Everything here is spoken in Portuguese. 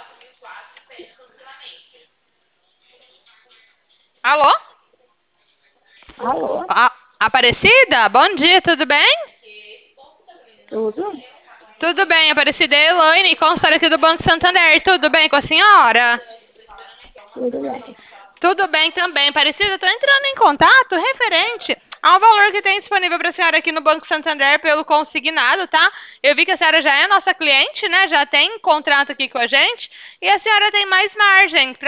Alô? Alô, Aparecida? Bom dia, tudo bem? tudo? Tudo bem, Aparecida. É Elaine, consultora aqui do Banco Santander. Tudo bem com a senhora? Tudo bem. Tudo bem também, Aparecida. Estou entrando em contato referente ao valor que tem disponível para a senhora aqui no Banco Santander pelo consignado, tá? Eu vi que a senhora já é nossa cliente, né? Já tem contrato aqui com a gente. E a senhora tem mais margem